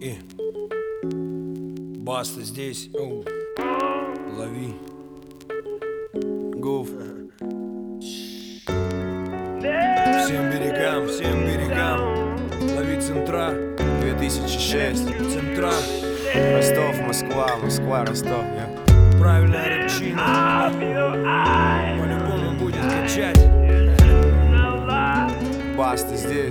И Баста здесь. Лови. Гуф. Всем берегам. Лови центра. 2006. Центра. Ростов, Москва, Ростов, Правильная рэпчина. По-любому будет качать. Баста здесь.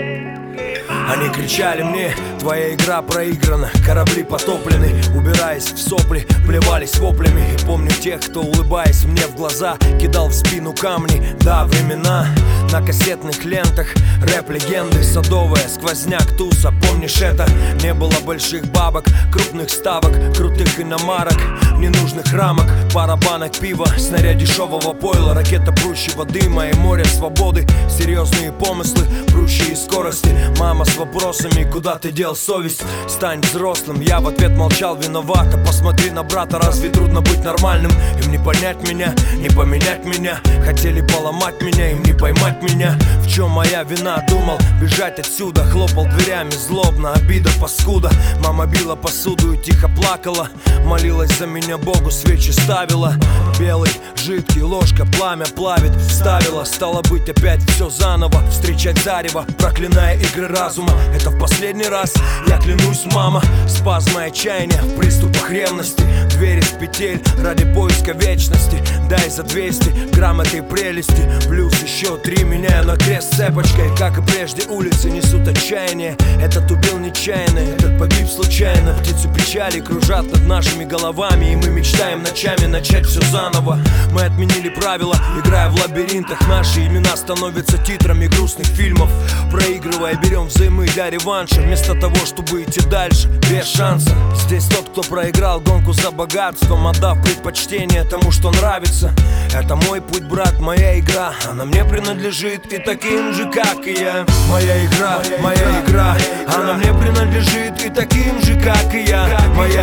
Они кричали мне: твоя игра проиграна, корабли потоплены. Убираясь в сопли, плевались воплями. И помню тех, кто, улыбаясь мне в глаза, кидал в спину камни. Да, времена на кассетных лентах, рэп-легенды, садовая, сквозняк, туса. Помнишь это? Не было больших бабок, крупных ставок, крутых иномарок, ненужных рамок, пара банок пива, снаряд дешевого пойла, ракета прущего дыма и море свободы. Серьезные помыслы, прущие скорости. Мама с вопросами: куда ты дел совесть? Стань взрослым. Я в ответ молчал: виновата. Посмотри на брата, разве трудно быть нормальным? Им не понять меня, не поменять меня. Хотели поломать меня, им не поймать меня. В чем моя вина? Думал бежать отсюда, хлопал дверями злобно, обида, паскуда. Мама била посуду и тихо плакала, молилась за меня Богу, свечи ставила. Белый, жидкий, ложка, пламя плавит, вставила. Стало быть, опять все заново, встречать зарево, проклиная игры разума. Это в последний раз, я клянусь, мама. Спазмы отчаяния в приступах ревности, двери с петель ради поиска вечности. Дай за 200 грамм этой прелести, плюс еще 3, меняю на крест цепочкой. Как и прежде, улицы несут отчаяние. Этот убил нечаянно, этот погиб случайно. Птицы печали кружат над нашими головами, и мы мечтаем ночами начать все заново. Мы отменили правила, играя в лабиринтах. Наши имена становятся титрами грустных фильмов. Проигрывая, берем взаймы для реванша, вместо того, чтобы идти дальше без шанса. Здесь тот, кто проиграл гонку за богатством, отдав предпочтение тому, что нравится. Это мой путь, брат, моя игра. Она мне принадлежит и таким же, как и я. Моя игра, она мне принадлежит и таким же, как и я.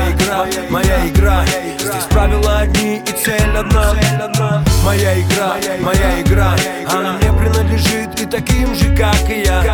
Моя игра, здесь правила одни и цель одна. Моя игра, она мне принадлежит и таким же, как и я.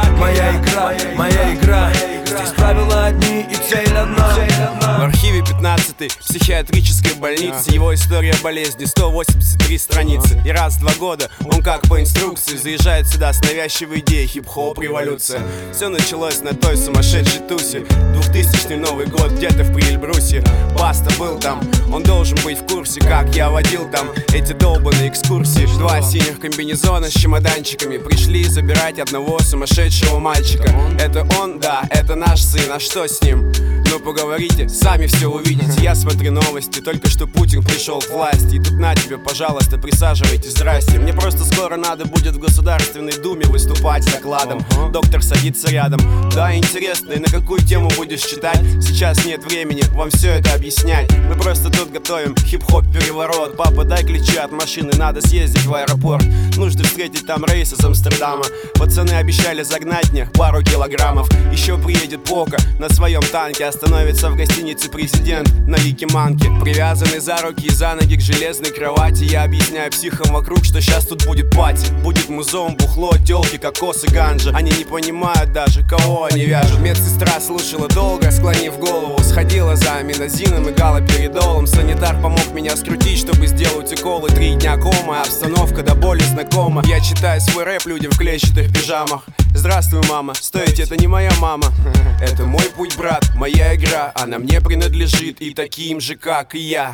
Моя игра, здесь правила одни и цель одна. В архиве 15-й психиатрической больницы его история болезни, 183 страницы. И раз в 2 года он как по инструкции заезжает сюда с навязчивой идеей: хип-хоп революция. Все началось на той сумасшедшей тусе. 2000-й Новый год где-то в Прильбрусе. Баста был там, он должен быть в курсе, как я водил там эти долбаные экскурсии. 2 синих комбинезона с чемоданчиками пришли забирать одного сумасшедшего мальчика. Это он, да, это наш сын, а что с ним? Ну поговорите, сами все увидите. Я смотрю новости, только что Путин пришел к власти. И тут на тебе, пожалуйста, присаживайтесь, здрасте. Мне просто скоро надо будет в Государственной Думе выступать с докладом. Доктор садится рядом. Да, интересно, и на какую тему будешь читать? Сейчас нет времени вам все это объяснять. Мы просто тут готовим хип-хоп переворот. Папа, дай ключи от машины, надо съездить в аэропорт. Нужно встретить там рейс из Амстердама. Пацаны обещали загнать мне пару килограммов. Еще приедет Пока на своем танке, остановится в гостинице президент на Якиманке. Привязанный за руки и за ноги к железной кровати, я объясняю психам вокруг, что сейчас тут будет пати. Будет музон, бухло, тёлки, кокос и ганжа. Они не понимают даже, кого они вяжут. Медсестра слушала долго, склонив голову. Сходила за аминозином и галоперидолом. Санитар помог меня скрутить, чтобы сделать уколы. 3 дня кома, обстановка до боли знакома. Я читаю свой рэп людям в клетчатых пижамах. Здравствуй, мама, стойте, это не моя мама. Это мой путь, брат, моя игра. Она мне принадлежит и таким же, как и я.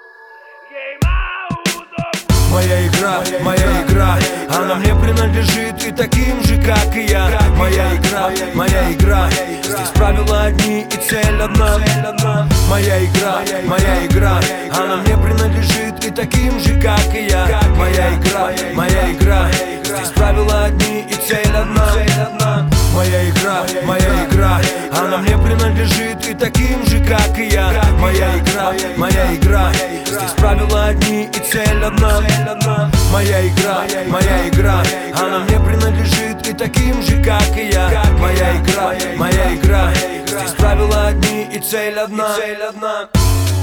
Моя игра, она мне принадлежит и таким же, как и я. Моя игра, здесь правила одни и цель одна. Моя игра, она мне принадлежит и таким же, как и я. Моя игра, здесь правила одни и цель одна. Моя игра, она мне принадлежит и таким же, как и я. Моя игра, здесь правила одни и цель одна. Моя игра, она мне принадлежит и таким же, как и я. Моя игра, здесь правила одни и цель одна.